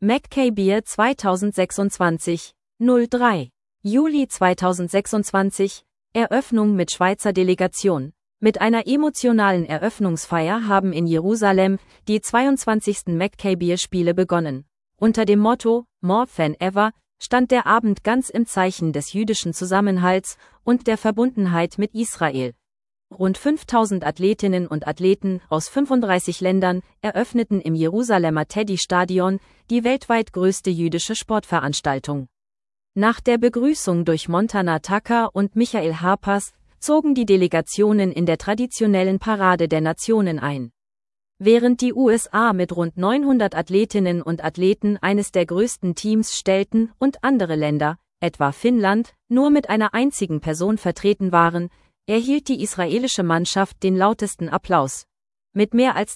Mackay Beer 2026, 03. Juli 2026, Eröffnung mit Schweizer Delegation. Mit einer emotionalen Eröffnungsfeier haben in Jerusalem die 22. Mackay Beer Spiele begonnen. Unter dem Motto More Than Ever stand der Abend ganz im Zeichen des jüdischen Zusammenhalts und der Verbundenheit mit Israel. Rund 5000 Athletinnen und Athleten aus 35 Ländern eröffneten im Jerusalemer Teddy-Stadion die weltweit größte jüdische Sportveranstaltung. Nach der Begrüßung durch Montana Tucker und Michael Harpers zogen die Delegationen in der traditionellen Parade der Nationen ein. Während die USA mit rund 900 Athletinnen und Athleten eines der größten Teams stellten und andere Länder, etwa Finnland, nur mit einer einzigen Person vertreten waren, erhielt die israelische Mannschaft den lautesten Applaus. Mit mehr als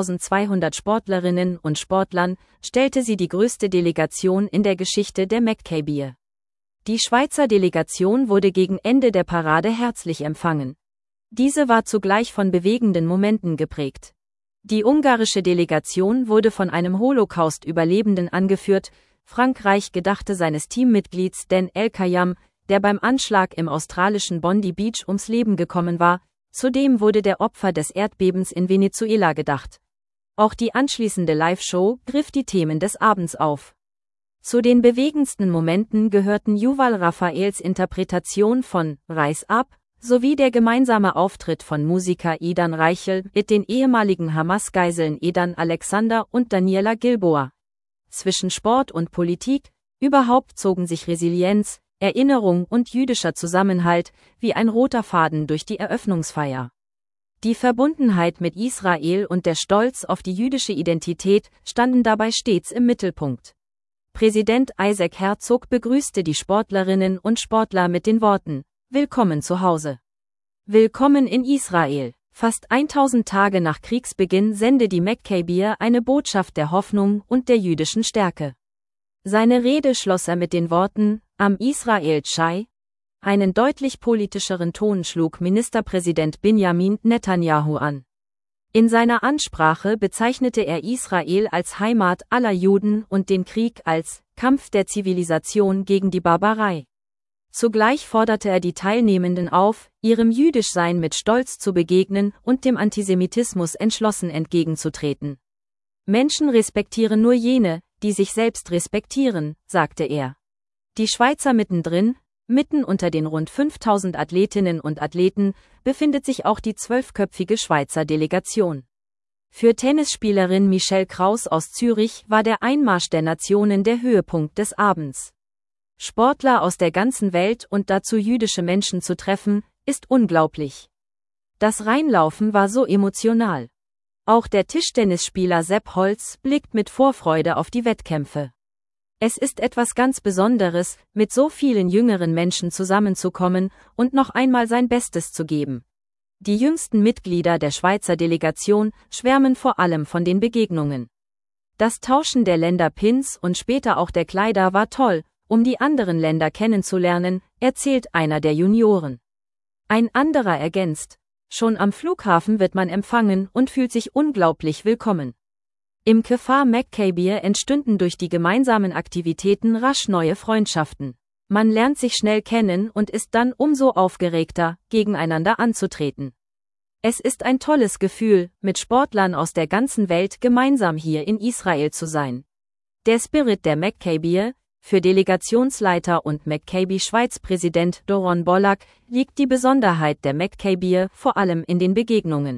2200 Sportlerinnen und Sportlern stellte sie die größte Delegation in der Geschichte der Mackay Beer. Die Schweizer Delegation wurde gegen Ende der Parade herzlich empfangen. Diese war zugleich von bewegenden Momenten geprägt. Die ungarische Delegation wurde von einem Holocaust-Überlebenden angeführt. Frankreich gedachte seines Teammitglieds Dan El-Khayyam, der beim Anschlag im australischen Bondi Beach ums Leben gekommen war. Zudem wurde der Opfer des Erdbebens in Venezuela gedacht. Auch die anschließende Live-Show griff die Themen des Abends auf. Zu den bewegendsten Momenten gehörten Yuval Raphaels Interpretation von Rise Up sowie der gemeinsame Auftritt von Musiker Edan Reichel mit den ehemaligen Hamas-Geiseln Edan Alexander und Daniela Gilboa. Zwischen Sport und Politik, überhaupt zogen sich Resilienz, Erinnerung und jüdischer Zusammenhalt wie ein roter Faden durch die Eröffnungsfeier. Die Verbundenheit mit Israel und der Stolz auf die jüdische Identität standen dabei stets im Mittelpunkt. Präsident Isaac Herzog begrüßte die Sportlerinnen und Sportler mit den Worten: Willkommen zu Hause. Willkommen in Israel. Fast 1000 Tage nach Kriegsbeginn sende die Mackay Beer eine Botschaft der Hoffnung und der jüdischen Stärke. Seine Rede schloss er mit den Worten: Am Israel Chai. Einen deutlich politischeren Ton schlug Ministerpräsident Benjamin Netanyahu an. In seiner Ansprache bezeichnete er Israel als Heimat aller Juden und den Krieg als Kampf der Zivilisation gegen die Barbarei. Zugleich forderte er die Teilnehmenden auf, ihrem Jüdischsein mit Stolz zu begegnen und dem Antisemitismus entschlossen entgegenzutreten. Menschen respektieren nur jene, die sich selbst respektieren, sagte er. Die Schweizer mittendrin, mitten unter den rund 5000 Athletinnen und Athleten, befindet sich auch die 12-köpfige Schweizer Delegation. Für Tennisspielerin Michelle Kraus aus Zürich war der Einmarsch der Nationen der Höhepunkt des Abends. Sportler aus der ganzen Welt und dazu jüdische Menschen zu treffen, ist unglaublich. Das Reinlaufen war so emotional. Auch der Tischtennisspieler Sepp Holz blickt mit Vorfreude auf die Wettkämpfe. Es ist etwas ganz Besonderes, mit so vielen jüngeren Menschen zusammenzukommen und noch einmal sein Bestes zu geben. Die jüngsten Mitglieder der Schweizer Delegation schwärmen vor allem von den Begegnungen. Das Tauschen der Länderpins und später auch der Kleider war toll, um die anderen Länder kennenzulernen, erzählt einer der Junioren. Ein anderer ergänzt: Schon am Flughafen wird man empfangen und fühlt sich unglaublich willkommen. Im Kfar Mackay Beer entstünden durch die gemeinsamen Aktivitäten rasch neue Freundschaften. Man lernt sich schnell kennen und ist dann umso aufgeregter, gegeneinander anzutreten. Es ist ein tolles Gefühl, mit Sportlern aus der ganzen Welt gemeinsam hier in Israel zu sein. Der Spirit der Mackay Beer, für Delegationsleiter und Mackay Beer Schweiz-Präsident Doron Bollack, liegt die Besonderheit der Mackay Beer vor allem in den Begegnungen.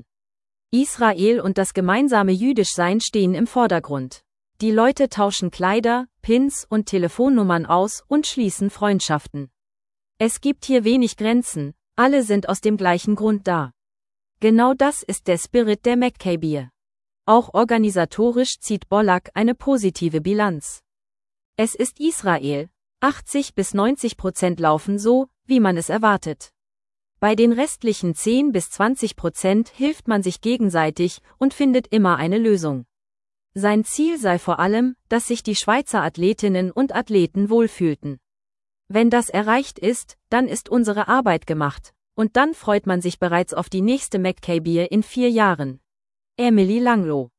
Israel und das gemeinsame Jüdischsein stehen im Vordergrund. Die Leute tauschen Kleider, Pins und Telefonnummern aus und schließen Freundschaften. Es gibt hier wenig Grenzen, alle sind aus dem gleichen Grund da. Genau das ist der Spirit der Mackay Beer. Auch organisatorisch zieht Bollack eine positive Bilanz. Es ist Israel, 80-90% laufen so, wie man es erwartet. Bei den restlichen 10-20% hilft man sich gegenseitig und findet immer eine Lösung. Sein Ziel sei vor allem, dass sich die Schweizer Athletinnen und Athleten wohlfühlten. Wenn das erreicht ist, dann ist unsere Arbeit gemacht, und dann freut man sich bereits auf die nächste Mackay Beer in 4 Jahren. Emily Langloh